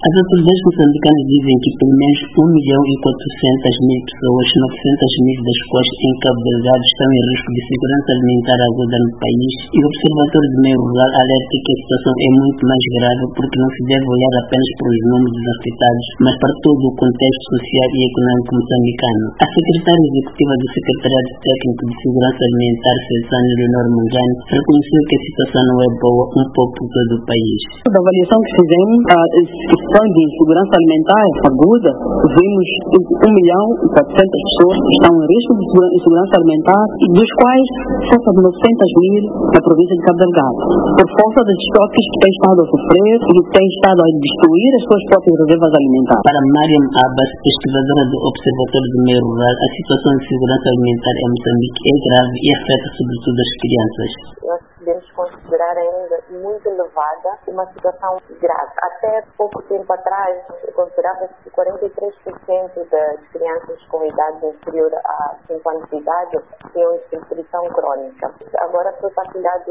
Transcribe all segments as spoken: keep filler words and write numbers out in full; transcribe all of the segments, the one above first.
As autoridades moçambicanas dizem que pelo menos um milhão e quatrocentas mil pessoas, novecentos mil das quais em Cabo Delgado, estão em risco de segurança alimentar aguda no país, e o Observatório do Meio Rural alerta que a situação é muito mais grave porque não se deve olhar apenas para os números dos afetados, mas para todo o contexto social e econômico moçambicano. A secretária executiva do Secretariado Técnico de Segurança Alimentar, Cesane Leonor Mungani, reconheceu que a situação não é boa um pouco por todo o país. Da avaliação que fizemos, a situação de segurança alimentar aguda, vimos um milhão e quatrocentas pessoas que estão em risco de segurança alimentar, dos quais cerca de novecentos mil na província de Cabo Delgado, por força dos estoques que têm estado a sofrer e que têm estado a destruir as suas próprias reservas alimentares. Para Mariam Abbas, pesquisadora do Observatório do Meio Rural, a situação de segurança alimentar em Moçambique é grave e afeta sobretudo as crianças. Nós podemos considerar ainda muito elevada, uma situação grave. Até pouco tempo atrás, considerava-se que quarenta e três por cento das crianças com idade inferior a cinco anos de idade tinham desnutrição crónica. Agora foi partilhado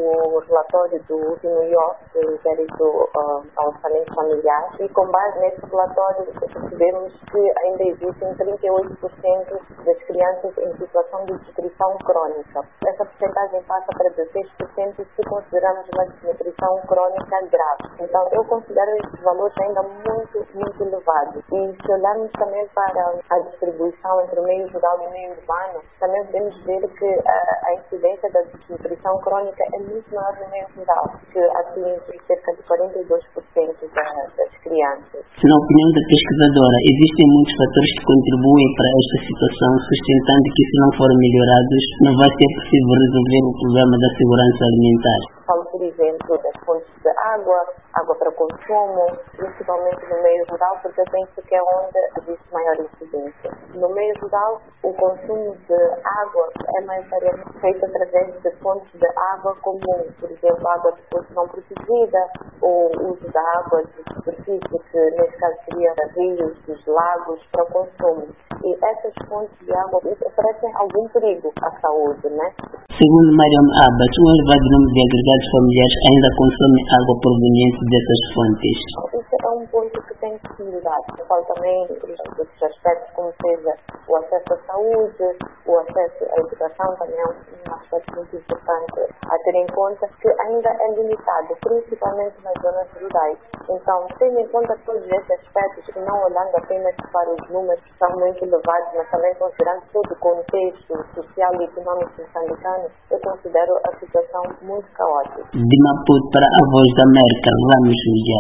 o relatório do último I O F, do Inquérito uh, ao Orçamento Familiar, e com base nesse relatório percebemos que ainda existem trinta e oito por cento das crianças em situação de desnutrição crónica. Essa porcentagem passa para dezesseis por cento se consideramos uma desnutrição crónica grave. Então, eu considero esses valores ainda muito, muito elevados. E se olharmos também para a distribuição entre o meio rural e o meio urbano, também podemos ver que a, a incidência da desnutrição crónica é muito maior no meio rural, que atinge cerca de quarenta e dois por cento da, das crianças. Na opinião da pesquisadora, existem muitos fatores que contribuem para esta situação, sustentando que se não forem melhorados, não vai ser possível resolver o problema da segurança alimentar. Falo, por exemplo, das fontes de água, água para consumo, principalmente no meio rural, porque eu penso que é onde existe maior incidência. No meio rural, o consumo de água é maioritariamente feito através de fontes de água comum, por exemplo, água de produção protegida, ou uso da água de superfície, que nesse caso seria rios, dos lagos, para consumo. E essas fontes de água oferecem algum perigo à saúde, né? Segundo Mariam Abbas, um elevado número de agregados familiares ainda consomem água proveniente dessas fontes. Isso é um ponto que tem que ser mudado. Eu falo também dos aspectos como seja o acesso à saúde, o acesso à educação, também é um aspecto muito importante a ter em conta, que ainda é limitado, principalmente nas zonas rurais. Então, tendo em conta todos esses aspectos, e não olhando apenas para os números que são muito elevados, mas também considerando todo o contexto social e econômico moçambicano, eu considero a situação muito caótica. De Maputo para a Voz da América, Ramos Miguel.